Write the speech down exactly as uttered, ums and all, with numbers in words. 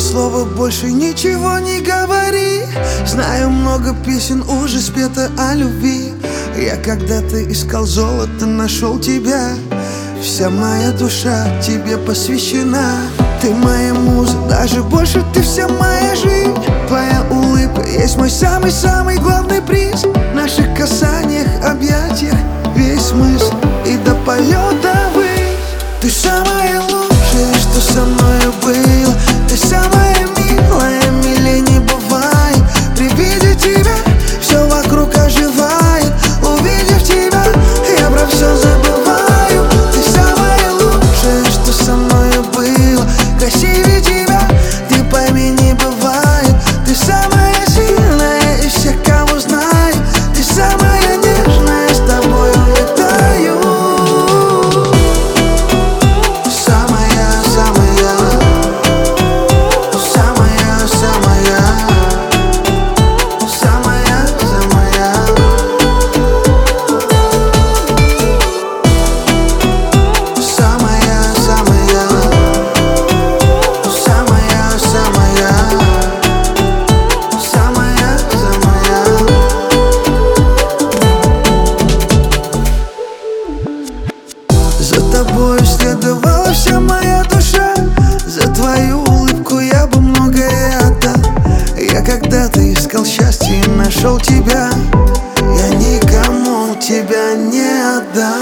слова больше ничего не говори. Знаю, много песен уже спето о любви. Я когда-то искал золото, нашел тебя. Вся моя душа тебе посвящена. Ты моя муза, даже больше ты вся моя жизнь. Твоя улыбка есть мой самый-самый главный приз. В наших касаниях, объятиях весь смысл и до полета ввысь. Ты самая лучшая, что со мною было. Ты самая милая, милей не бывает. При виде тебя все вокруг оживает. Увидев тебя, я про все забываю. Ты самая лучшая, что со мною было. Красивее тебя, ты пойми, не бывает. Ты самая сильная из всех, кого знаю. Ты самая нежная, с тобою летаю. Самая, самая, самая, самая, самая, самая. Самая, самая, самая, самая, самая, самая. За тобой следовала вся моя душа. За твою улыбку я бы многое отдал. Я когда-то искал счастье и нашел тебя. Я никому тебя не отдам.